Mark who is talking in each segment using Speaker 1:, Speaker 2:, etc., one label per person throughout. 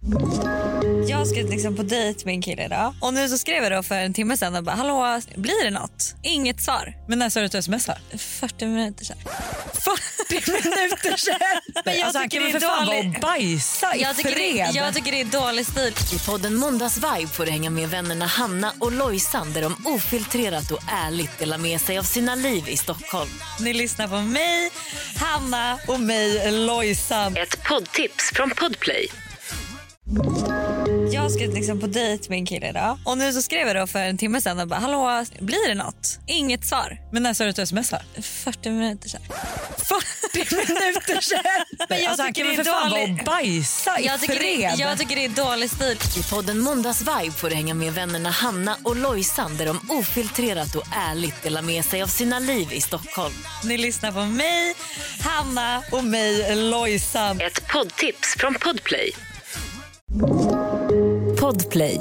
Speaker 1: Jag ska liksom på dejt med en kille idag. Och nu så skrev jag då för en timme sedan och bara, hallå, blir det något? Inget svar.
Speaker 2: Men när sa du att du smsar?
Speaker 1: 40 minuter sedan.
Speaker 2: 40 minuter sedan?
Speaker 1: Men jag
Speaker 2: han kan väl för fan vara och bajsa i fred.
Speaker 1: Jag tycker det är dålig stil.
Speaker 3: I podden Måndagsvibe får du hänga med vännerna Hanna och Lojsan, där de ofiltrerat och ärligt delar med sig av sina liv i Stockholm.
Speaker 1: Ni lyssnar på mig, Hanna och mig, Lojsan.
Speaker 3: Ett poddtips från Podplay.
Speaker 1: Jag ska liksom på dejt med en kille idag. Och nu så skrev jag då för en timme sedan och bara, hallå, blir det något? Inget svar.
Speaker 2: Men när sa du att du smsar?
Speaker 1: 40 minuter sedan.
Speaker 2: 40 minuter sedan?
Speaker 1: Men
Speaker 2: han kan väl för fan vara och bajsa i fred.
Speaker 1: Jag tycker det är dålig stil.
Speaker 3: I podden Måndagsvibe får du hänga med vännerna Hanna och Lojsan, där de ofiltrerat och ärligt delar med sig av sina liv i Stockholm.
Speaker 1: Ni lyssnar på mig, Hanna och mig, Lojsan.
Speaker 3: Ett poddtips från Podplay. Podplay.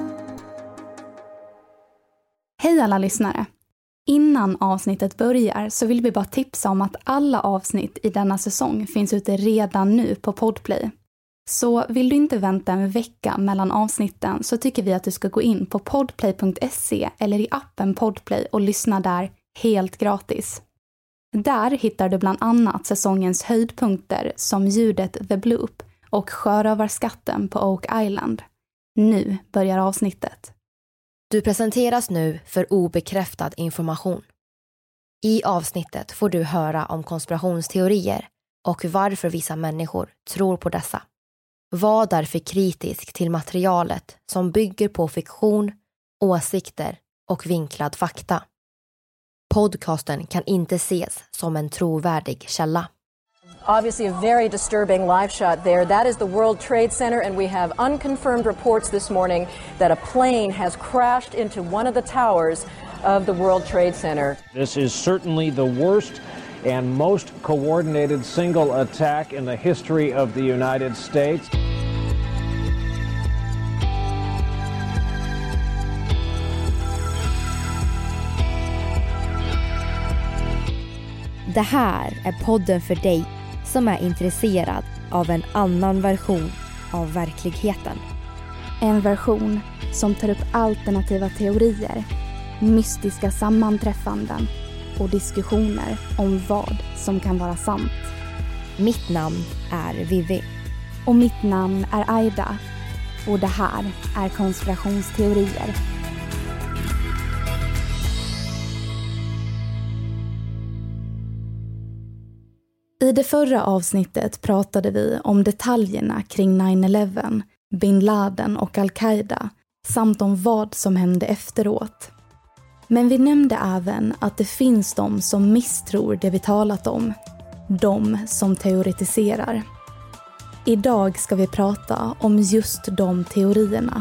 Speaker 4: Hej alla lyssnare! Innan avsnittet börjar så vill vi bara tipsa om att alla avsnitt i denna säsong finns ute redan nu på Podplay. Så vill du inte vänta en vecka mellan avsnitten så tycker vi att du ska gå in på podplay.se eller i appen Podplay och lyssna där helt gratis. Där hittar du bland annat säsongens höjdpunkter som ljudet The Bloop och sjörövarskatten på Oak Island. Nu börjar avsnittet.
Speaker 5: Du presenteras nu för obekräftad information. I avsnittet får du höra om konspirationsteorier och varför vissa människor tror på dessa. Var därför kritisk till materialet som bygger på fiktion, åsikter och vinklad fakta. Podcasten kan inte ses som en trovärdig källa.
Speaker 6: Obviously a very disturbing live shot there. That is the World Trade Center, and we have unconfirmed reports this morning that a plane has crashed into one of the towers of the World Trade Center.
Speaker 7: This is certainly the worst and most coordinated single attack in the history of the United States.
Speaker 5: Det här är podden för dig som är intresserad av en annan version av verkligheten.
Speaker 4: En version som tar upp alternativa teorier, mystiska sammanträffanden och diskussioner om vad som kan vara sant.
Speaker 5: Mitt namn är Vivi.
Speaker 4: Och mitt namn är Aida. Och det här är konspirationsteorier. I det förra avsnittet pratade vi om detaljerna kring 9/11, Bin Laden och Al-Qaida samt om vad som hände efteråt. Men vi nämnde även att det finns de som misstror det vi talat om, de som teoretiserar. Idag ska vi prata om just de teorierna.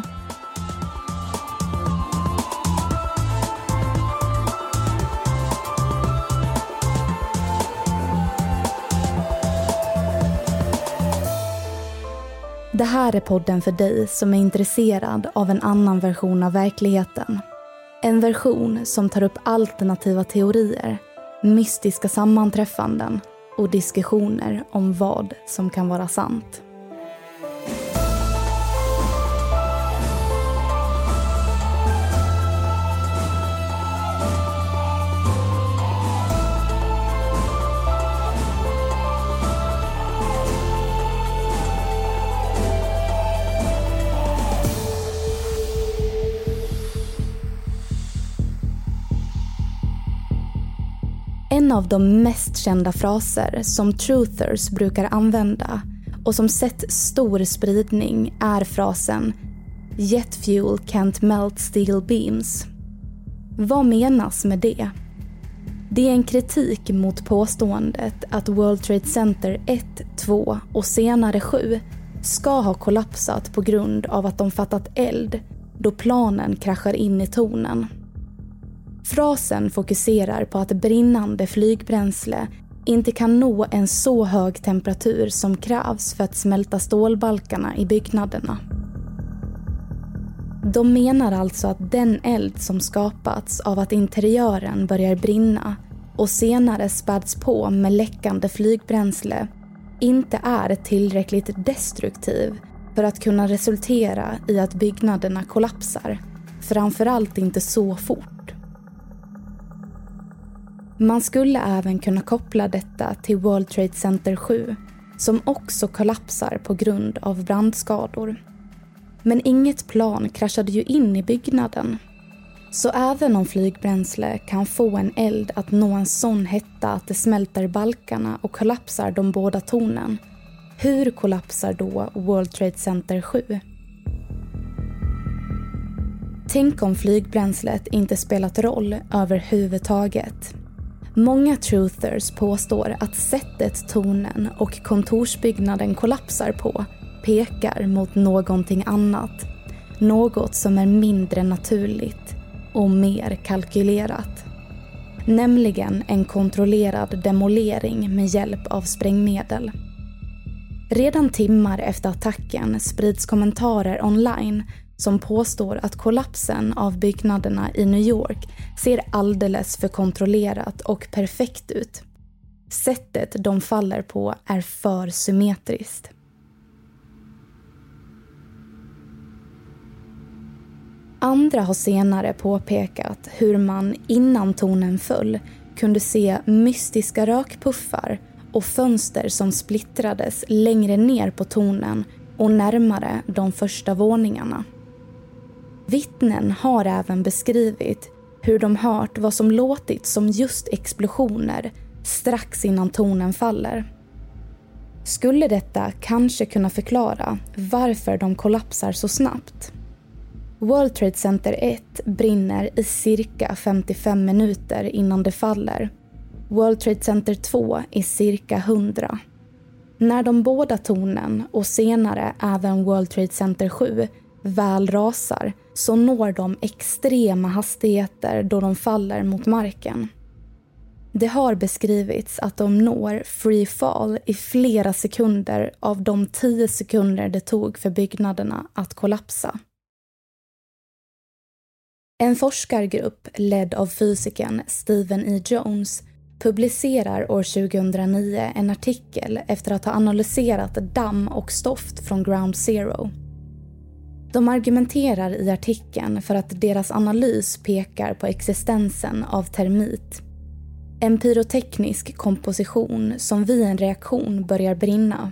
Speaker 4: Det här är podden för dig som är intresserad av en annan version av verkligheten. En version som tar upp alternativa teorier, mystiska sammanträffanden och diskussioner om vad som kan vara sant. En av de mest kända fraser som truthers brukar använda och som sett stor spridning är frasen "Jet fuel can't melt steel beams". Vad menas med det? Det är en kritik mot påståendet att World Trade Center 1, 2 och senare 7 ska ha kollapsat på grund av att de fattat eld då planen kraschar in i tornen. Frasen fokuserar på att brinnande flygbränsle inte kan nå en så hög temperatur som krävs för att smälta stålbalkarna i byggnaderna. De menar alltså att den eld som skapats av att interiören börjar brinna och senare späds på med läckande flygbränsle inte är tillräckligt destruktiv för att kunna resultera i att byggnaderna kollapsar, framförallt inte så fort. Man skulle även kunna koppla detta till World Trade Center 7, som också kollapsar på grund av brandskador. Men inget plan kraschade ju in i byggnaden. Så även om flygbränsle kan få en eld att nå en sån hetta att det smälter balkarna och kollapsar de båda tornen, hur kollapsar då World Trade Center 7? Tänk om flygbränslet inte spelat roll överhuvudtaget. Många truthers påstår att sättet tornen och kontorsbyggnaden kollapsar på pekar mot någonting annat. Något som är mindre naturligt och mer kalkylerat. Nämligen en kontrollerad demolering med hjälp av sprängmedel. Redan timmar efter attacken sprids kommentarer online som påstår att kollapsen av byggnaderna i New York ser alldeles för kontrollerat och perfekt ut. Sättet de faller på är för symmetriskt. Andra har senare påpekat hur man innan tornen föll kunde se mystiska rökpuffar och fönster som splittrades längre ner på tornen och närmare de första våningarna. Vittnen har även beskrivit hur de hört vad som låtit som just explosioner strax innan tornen faller. Skulle detta kanske kunna förklara varför de kollapsar så snabbt? World Trade Center 1 brinner i cirka 55 minuter innan det faller. World Trade Center 2 i cirka 100. När de båda tornen och senare även World Trade Center 7 väl rasar så når de extrema hastigheter då de faller mot marken. Det har beskrivits att de når free fall i flera sekunder av de 10 sekunder det tog för byggnaderna att kollapsa. En forskargrupp ledd av fysikern Stephen E. Jones publicerar år 2009 en artikel efter att ha analyserat damm och stoft från Ground Zero. De argumenterar i artikeln för att deras analys pekar på existensen av termit. En pyroteknisk komposition som vid en reaktion börjar brinna.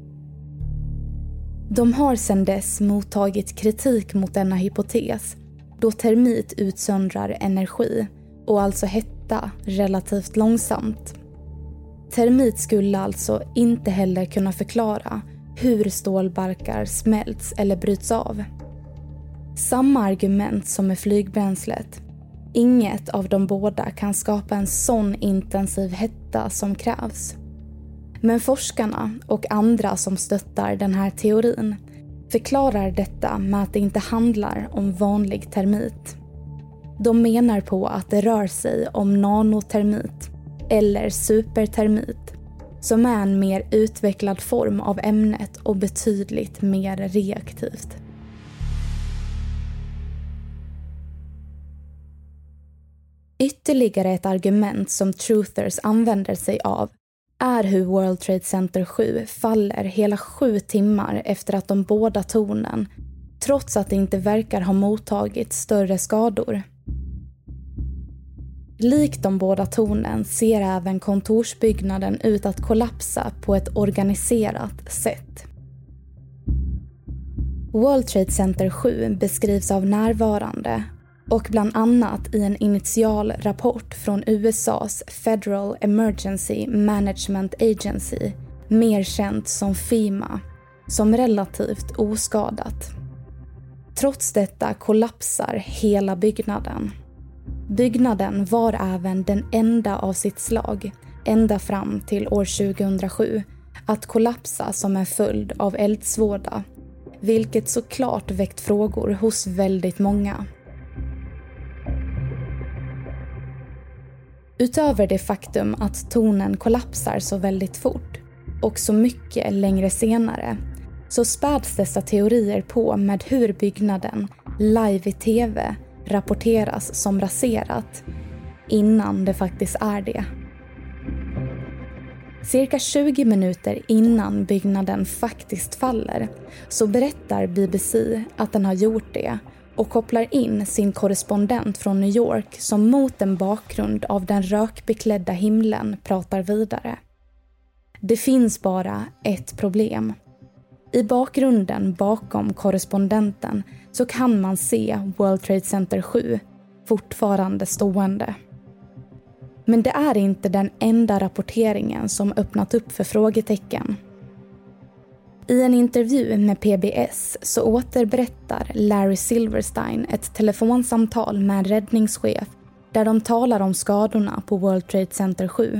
Speaker 4: De har sedan dess mottagit kritik mot denna hypotes då termit utsöndrar energi och alltså hetta relativt långsamt. Termit skulle alltså inte heller kunna förklara hur stålbalkar smälts eller bryts av. Samma argument som med flygbränslet. Inget av de båda kan skapa en sån intensiv hetta som krävs. Men forskarna och andra som stöttar den här teorin förklarar detta med att det inte handlar om vanlig termit. De menar på att det rör sig om nanotermit eller supertermit som är en mer utvecklad form av ämnet och betydligt mer reaktivt. Ytterligare ett argument som truthers använder sig av är hur World Trade Center 7 faller hela 7 timmar efter att de båda tornen, trots att det inte verkar ha mottagit större skador. Likt de båda tornen ser även kontorsbyggnaden ut att kollapsa på ett organiserat sätt. World Trade Center 7 beskrivs av närvarande och bland annat i en initial rapport från USAs Federal Emergency Management Agency, mer känt som FEMA, som relativt oskadat. Trots detta kollapsar hela byggnaden. Byggnaden var även den enda av sitt slag, ända fram till år 2007, att kollapsa som en följd av eldsvåda, vilket såklart väckt frågor hos väldigt många. Utöver det faktum att tornen kollapsar så väldigt fort och så mycket längre senare så späds dessa teorier på med hur byggnaden live i tv rapporteras som raserat innan det faktiskt är det. Cirka 20 minuter innan byggnaden faktiskt faller så berättar BBC att den har gjort det och kopplar in sin korrespondent från New York som mot en bakgrund av den rökbeklädda himlen pratar vidare. Det finns bara ett problem. I bakgrunden bakom korrespondenten så kan man se World Trade Center 7 fortfarande stående. Men det är inte den enda rapporteringen som öppnat upp för frågetecken. I en intervju med PBS så återberättar Larry Silverstein ett telefonsamtal med en räddningschef där de talar om skadorna på World Trade Center 7.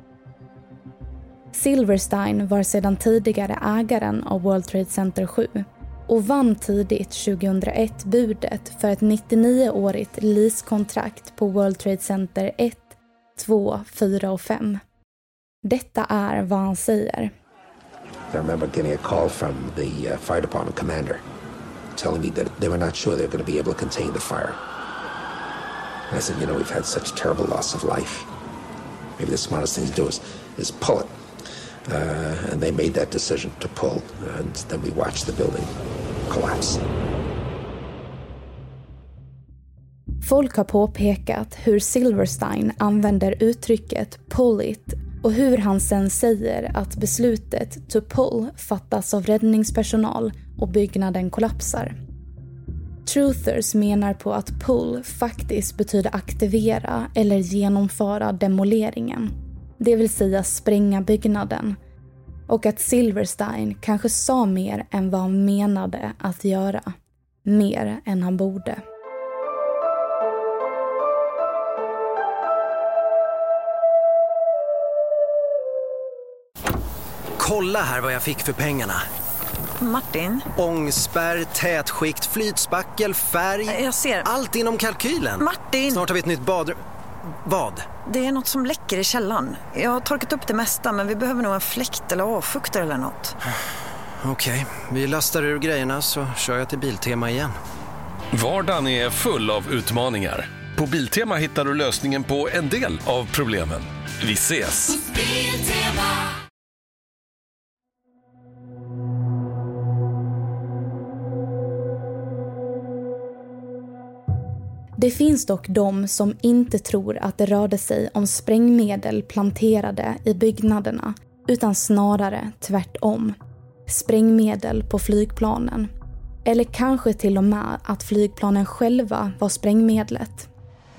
Speaker 4: Silverstein var sedan tidigare ägaren av World Trade Center 7 och vann tidigt 2001 budet för ett 99-årigt leasekontrakt på World Trade Center 1, 2, 4 och 5. Detta är vad han säger.
Speaker 8: I remember getting a call from the fire department commander telling me that they were not sure they were going to be able to contain the fire. And I said, you know, we've had such terrible loss of life. Maybe the smartest thing to do is pull it. And they made that decision to pull, and then we watched the building collapse.
Speaker 4: Folk har påpekat hur Silverstein använder uttrycket pull it och hur han sen säger att beslutet to pull fattas av räddningspersonal och byggnaden kollapsar. Truthers menar på att pull faktiskt betyder aktivera eller genomföra demoleringen, det vill säga spränga byggnaden, och att Silverstein kanske sa mer än vad han menade att göra, mer än han borde.
Speaker 9: Kolla här vad jag fick för pengarna.
Speaker 10: Martin?
Speaker 9: Ångspärr, tätskikt, flytspackel, färg.
Speaker 10: Jag ser.
Speaker 9: Allt inom kalkylen.
Speaker 10: Martin!
Speaker 9: Snart har vi ett nytt badrum. Vad?
Speaker 10: Det är något som läcker i källaren. Jag har torkat upp det mesta, men vi behöver nog en fläkt eller avfuktare eller något.
Speaker 9: Okej, vi lastar ur grejerna så kör jag till Biltema igen.
Speaker 11: Vardagen är full av utmaningar. På Biltema hittar du lösningen på en del av problemen. Vi ses!
Speaker 4: Det finns dock de som inte tror att det rörde sig om sprängmedel planterade i byggnaderna, utan snarare tvärtom. Sprängmedel på flygplanen. Eller kanske till och med att flygplanen själva var sprängmedlet.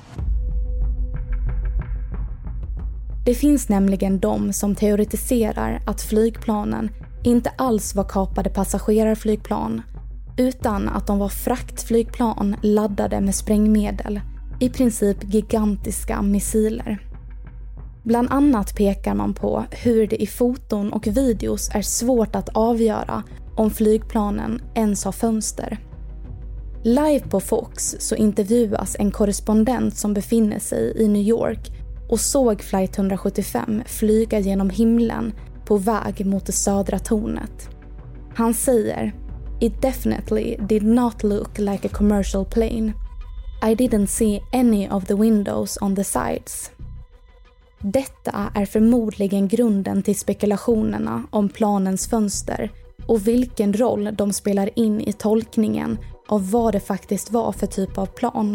Speaker 4: Det finns nämligen de som teoretiserar att flygplanen inte alls var kapade passagerarflygplan, utan att de var fraktflygplan laddade med sprängmedel, i princip gigantiska missiler. Bland annat pekar man på hur det i foton och videos är svårt att avgöra om flygplanen ens har fönster. Live på Fox så intervjuas en korrespondent som befinner sig i New York och såg flight 175 flyga genom himlen på väg mot det södra tornet. Han säger: "It definitely did not look like a commercial plane. I didn't see any of the windows on the sides." Detta är förmodligen grunden till spekulationerna om planens fönster och vilken roll de spelar in i tolkningen av vad det faktiskt var för typ av plan.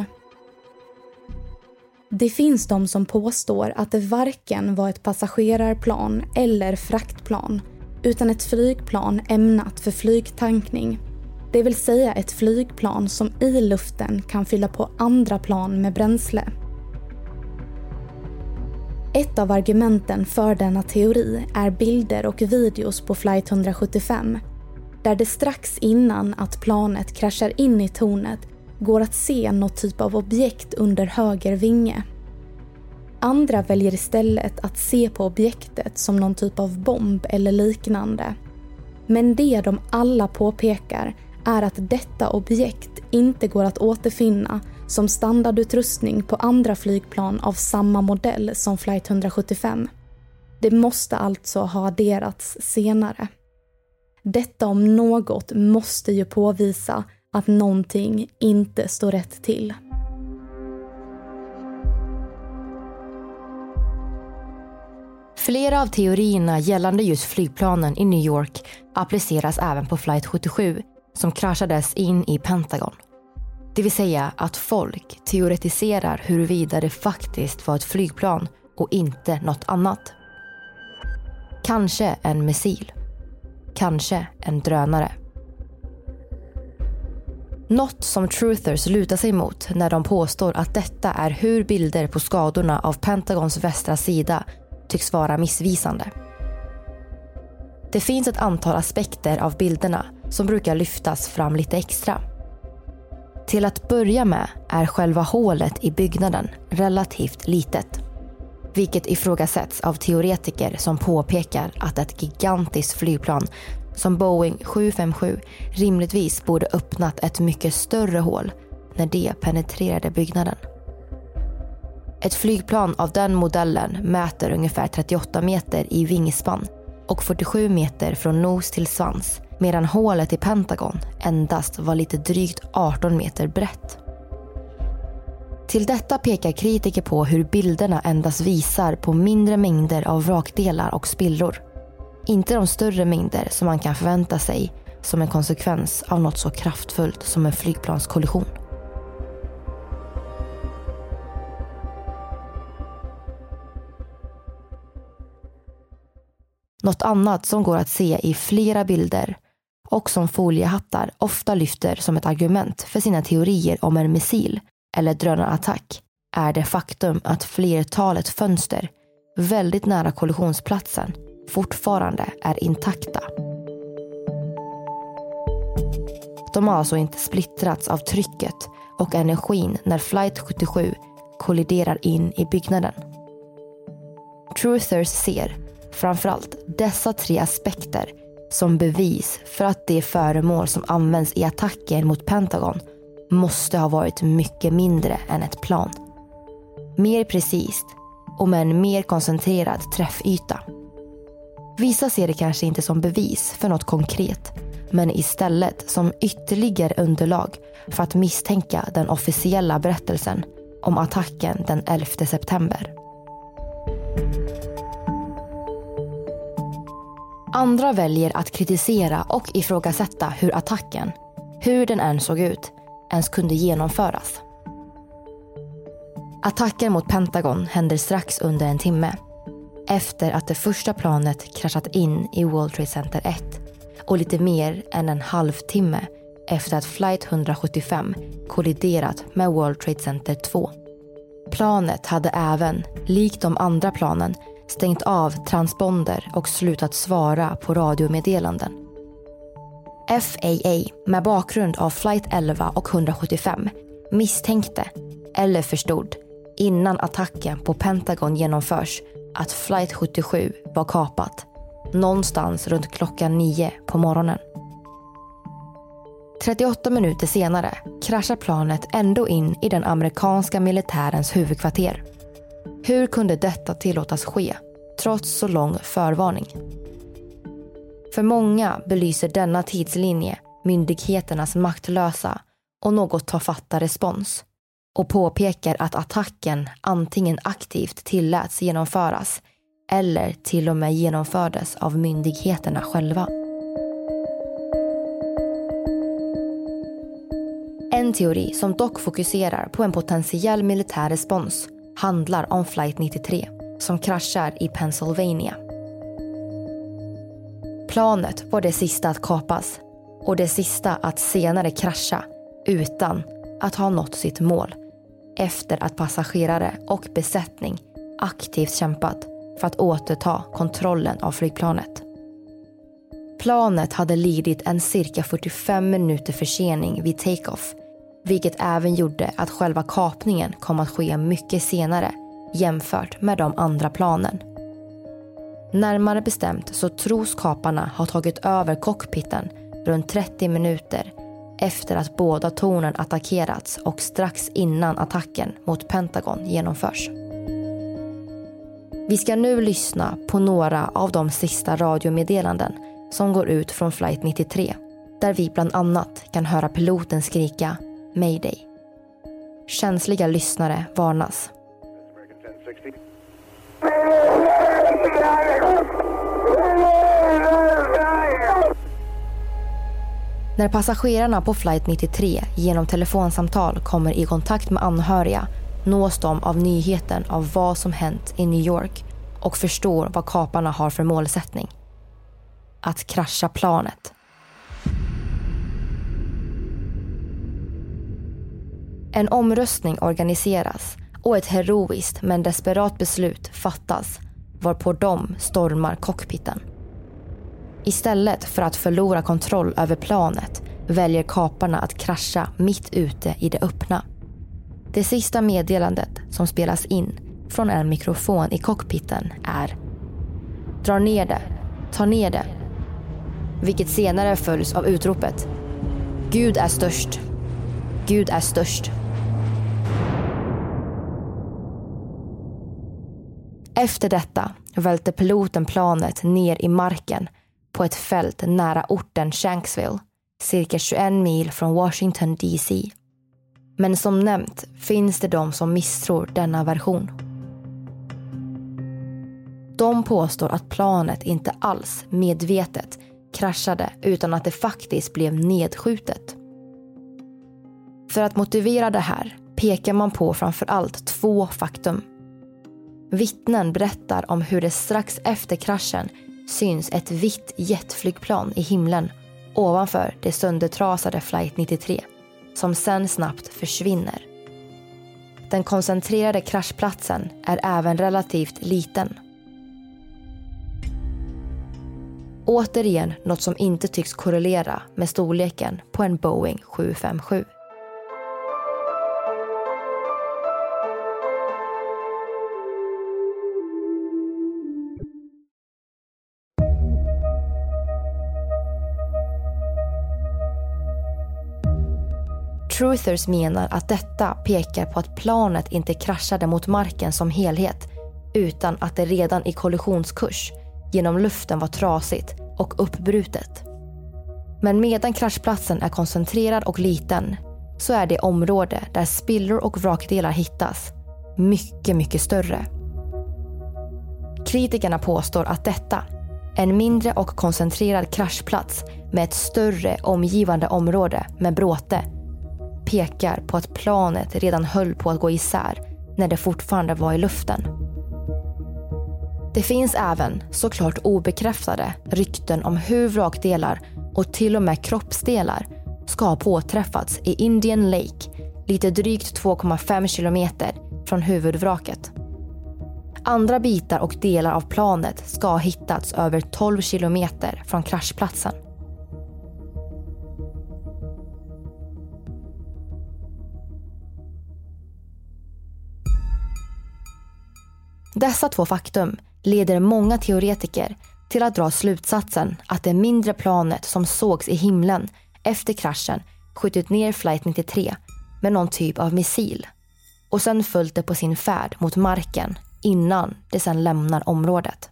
Speaker 4: Det finns de som påstår att det varken var ett passagerarplan eller fraktplan, utan ett flygplan ämnat för flygtankning. Det vill säga ett flygplan som i luften kan fylla på andra plan med bränsle. Ett av argumenten för denna teori är bilder och videos på flight 175, där det strax innan att planet kraschar in i tornet går att se något typ av objekt under höger vinge. Andra väljer istället att se på objektet som någon typ av bomb eller liknande. Men det de alla påpekar är att detta objekt inte går att återfinna som standardutrustning på andra flygplan av samma modell som flight 175. Det måste alltså ha adderats senare. Detta om något måste ju påvisa att någonting inte står rätt till.
Speaker 5: Flera av teorierna gällande just flygplanen i New York appliceras även på flight 77 som kraschades in i Pentagon. Det vill säga att folk teoretiserar huruvida det faktiskt var ett flygplan och inte något annat. Kanske en missil. Kanske en drönare. Något som truthers lutar sig mot när de påstår att detta är hur bilder på skadorna av Pentagons västra sida tycks vara missvisande. Det finns ett antal aspekter av bilderna som brukar lyftas fram lite extra. Till att börja med är själva hålet i byggnaden relativt litet, vilket ifrågasätts av teoretiker som påpekar att ett gigantiskt flygplan som Boeing 757 rimligtvis borde öppnat ett mycket större hål när det penetrerade byggnaden. Ett flygplan av den modellen mäter ungefär 38 meter i vingspann och 47 meter från nos till svans, medan hålet i Pentagon endast var lite drygt 18 meter brett. Till detta pekar kritiker på hur bilderna endast visar på mindre mängder av vrakdelar och spillror. Inte de större mängder som man kan förvänta sig som en konsekvens av något så kraftfullt som en flygplanskollision. Något annat som går att se i flera bilder och som foliehattar ofta lyfter som ett argument för sina teorier om en missil eller drönarattack är det faktum att flertalet fönster väldigt nära kollisionsplatsen fortfarande är intakta. De har alltså inte splittrats av trycket och energin när flight 77 kolliderar in i byggnaden. Truthers ser framförallt dessa 3 aspekter som bevis för att det föremål som används i attacken mot Pentagon måste ha varit mycket mindre än ett plan. Mer precis och med en mer koncentrerad träffyta. Vissa ser det kanske inte som bevis för något konkret, men istället som ytterligare underlag för att misstänka den officiella berättelsen om attacken den 11 september. Andra väljer att kritisera och ifrågasätta hur attacken, hur den än såg ut, ens kunde genomföras. Attacken mot Pentagon händer strax under en timme efter att det första planet kraschat in i World Trade Center 1 och lite mer än en halvtimme efter att flight 175 kolliderat med World Trade Center 2. Planet hade även, likt de andra planen, stängt av transponder och slutat svara på radiomeddelanden. FAA, med bakgrund av flight 11 och 175, misstänkte eller förstod innan attacken på Pentagon genomförs att flight 77 var kapat någonstans runt klockan 9 på morgonen. 38 minuter senare kraschar planet ändå in i den amerikanska militärens huvudkvarter. Hur kunde detta tillåtas ske, trots så lång förvarning? För många belyser denna tidslinje myndigheternas maktlösa och något tafatta respons och påpekar att attacken antingen aktivt tilläts genomföras eller till och med genomfördes av myndigheterna själva. En teori som dock fokuserar på en potentiell militär respons handlar om flight 93 som kraschar i Pennsylvania. Planet var det sista att kapas och det sista att senare krascha utan att ha nått sitt mål efter att passagerare och besättning aktivt kämpat för att återta kontrollen av flygplanet. Planet hade lidit en cirka 45 minuter försening vid take-off, vilket även gjorde att själva kapningen kom att ske mycket senare jämfört med de andra planen. Närmare bestämt så tros kaparna ha tagit över cockpiten runt 30 minuter efter att båda tornen attackerats och strax innan attacken mot Pentagon genomförs. Vi ska nu lyssna på några av de sista radiomeddelanden som går ut från flight 93, där vi bland annat kan höra piloten skrika Mayday. Känsliga lyssnare varnas. När passagerarna på flight 93 genom telefonsamtal kommer i kontakt med anhöriga nås de av nyheten av vad som hänt i New York och förstår vad kaparna har för målsättning. Att krascha planet. En omröstning organiseras och ett heroiskt men desperat beslut fattas varpå de stormar cockpiten. Istället för att förlora kontroll över planet väljer kaparna att krascha mitt ute i det öppna. Det sista meddelandet som spelas in från en mikrofon i cockpiten är: dra ner det, ta ner det. Vilket senare följs av utropet: Gud är störst, Gud är störst. Efter detta välte piloten planet ner i marken på ett fält nära orten Shanksville, cirka 21 mil från Washington DC. Men som nämnt finns det de som misstror denna version. De påstår att planet inte alls medvetet kraschade utan att det faktiskt blev nedskjutet. För att motivera det här pekar man på framför allt 2 faktum. Vittnen berättar om hur det strax efter kraschen syns ett vitt jetflygplan i himlen ovanför det söndertrasade flight 93 som sen snabbt försvinner. Den koncentrerade kraschplatsen är även relativt liten. Återigen något som inte tycks korrelera med storleken på en Boeing 757. Truthers menar att detta pekar på att planet inte kraschade mot marken som helhet utan att det redan i kollisionskurs genom luften var trasigt och uppbrutet. Men medan kraschplatsen är koncentrerad och liten så är det område där spillror och vrakdelar hittas mycket, mycket större. Kritikerna påstår att detta, en mindre och koncentrerad kraschplats med ett större omgivande område med bråte, pekar på att planet redan höll på att gå isär när det fortfarande var i luften. Det finns även, såklart obekräftade, rykten om hur vrakdelar och till och med kroppsdelar ska ha påträffats i Indian Lake, lite drygt 2,5 kilometer från huvudvraket. Andra bitar och delar av planet ska ha hittats över 12 kilometer från kraschplatsen. Dessa 2 faktum leder många teoretiker till att dra slutsatsen att det mindre planet som sågs i himlen efter kraschen skjutit ner flight 93 med någon typ av missil och sen följt det på sin färd mot marken innan det sen lämnar området.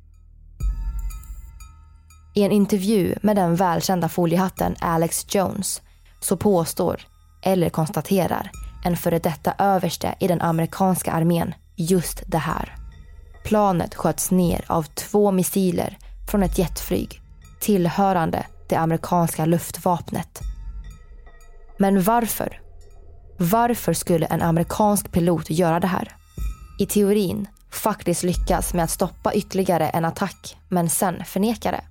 Speaker 5: I en intervju med den välkända foliehatten Alex Jones så påstår eller konstaterar en före detta överste i den amerikanska armén just det här. Planet sköts ner av 2 missiler från ett jetflyg tillhörande det amerikanska luftvapnet. Men varför? Varför skulle en amerikansk pilot göra det här? I teorin faktiskt lyckas med att stoppa ytterligare en attack men sen förneka det.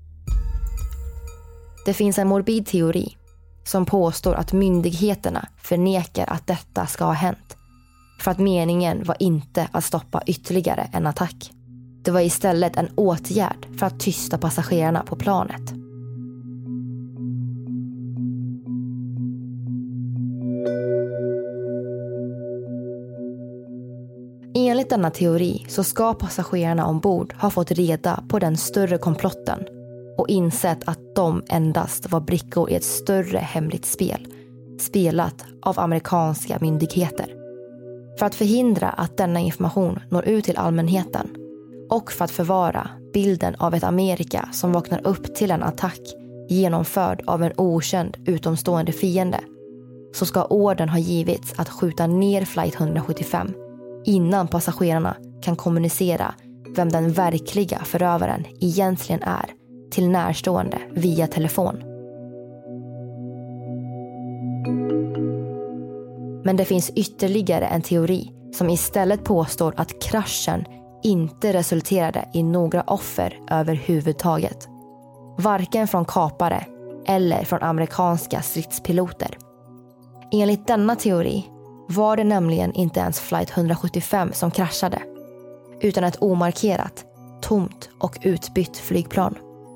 Speaker 5: Det finns en morbid teori som påstår att myndigheterna förnekar att detta ska ha hänt. För att meningen var inte att stoppa ytterligare en attack. Det var istället en åtgärd för att tysta passagerarna på planet. Enligt denna teori så ska passagerarna ombord ha fått reda på den större komplotten och insett att de endast var brickor i ett större hemligt spel, spelat av amerikanska myndigheter. För att förhindra att denna information når ut till allmänheten och för att förvara bilden av ett Amerika som vaknar upp till en attack genomförd av en okänd utomstående fiende, så ska orden ha givits att skjuta ner flight 175 innan passagerarna kan kommunicera vem den verkliga förövaren egentligen är till närstående via telefon. Men det finns ytterligare en teori som istället påstår att kraschen inte resulterade i några offer överhuvudtaget. Varken från kapare eller från amerikanska stridspiloter. Enligt denna teori var det nämligen inte ens flight 175 som kraschade, utan ett omarkerat, tomt och utbytt flygplan.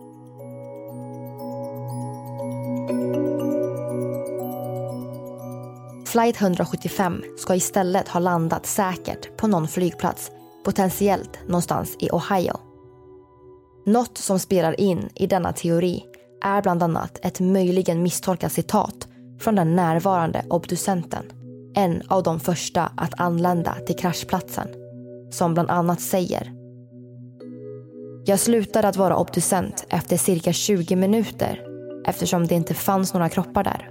Speaker 5: Flight 175 ska istället ha landat säkert på någon flygplats, potentiellt någonstans i Ohio. Något som spelar in i denna teori är bland annat ett möjligen misstolkat citat från den närvarande obducenten, en av de första att anlända till kraschplatsen, som bland annat säger: "Jag slutade att vara obducent efter cirka 20 minuter eftersom det inte fanns några kroppar där."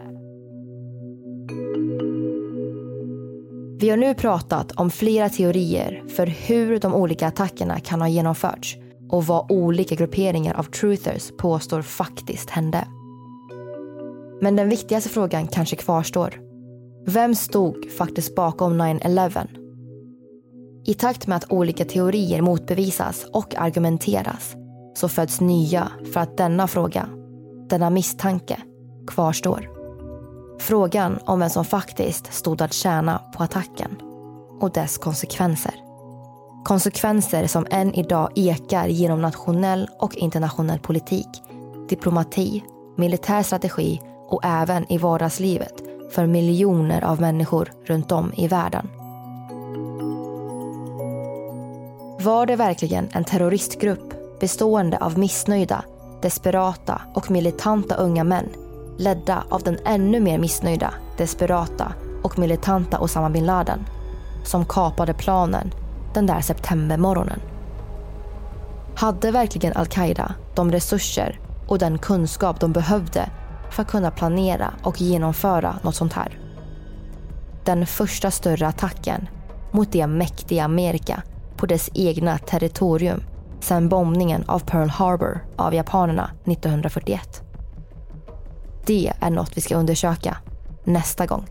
Speaker 5: Vi har nu pratat om flera teorier för hur de olika attackerna kan ha genomförts och vad olika grupperingar av truthers påstår faktiskt hände. Men den viktigaste frågan kanske kvarstår. Vem stod faktiskt bakom 9/11? I takt med att olika teorier motbevisas och argumenteras så föds nya för att denna fråga, denna misstanke, kvarstår. Frågan om vem som faktiskt stod att tjäna på attacken och dess konsekvenser. Konsekvenser som än idag ekar genom nationell och internationell politik, diplomati, militär strategi och även i vardagslivet för miljoner av människor runt om i världen. Var det verkligen en terroristgrupp bestående av missnöjda, desperata och militanta unga män ledda av den ännu mer missnöjda, desperata och militanta Osama bin Laden som kapade planen den där septembermorgonen? Hade verkligen Al-Qaida de resurser och den kunskap de behövde för att kunna planera och genomföra något sånt här? Den första större attacken mot det mäktiga Amerika på dess egna territorium sedan bombningen av Pearl Harbor av japanerna 1941. Det är något vi ska undersöka nästa gång.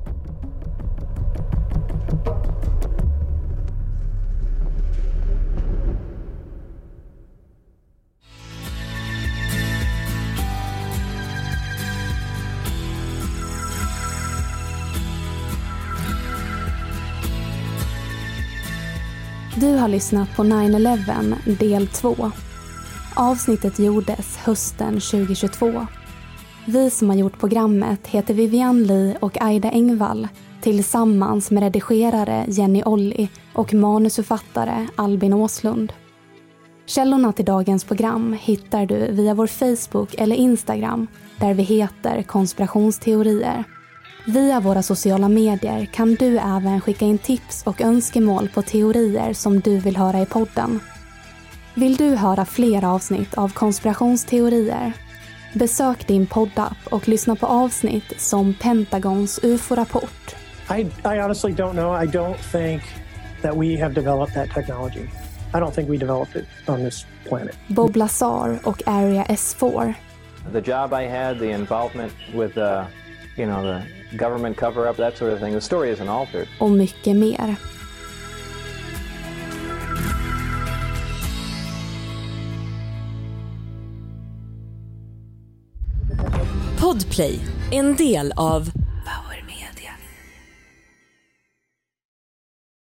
Speaker 4: Du har lyssnat på 9/11 del 2. Avsnittet gjordes hösten 2022. Vi som har gjort programmet heter Vivian Lee och Aida Engvall tillsammans med redigerare Jenny Olli och manusförfattare Albin Åslund. Källorna till dagens program hittar du via vår Facebook eller Instagram där vi heter Konspirationsteorier. Via våra sociala medier kan du även skicka in tips och önskemål på teorier som du vill höra i podden. Vill du höra fler avsnitt av Konspirationsteorier? Besök din poddapp och lyssna på avsnitt som Pentagons UFO-rapport.
Speaker 12: I honestly don't know. I don't think that we have developed that technology. I don't think we developed it on this planet.
Speaker 4: Bob Lazar och Area S4.
Speaker 13: The job I had, the involvement with the government cover-up, that sort of thing. The story isn't altered.
Speaker 4: Och mycket mer.
Speaker 3: Podplay, en del av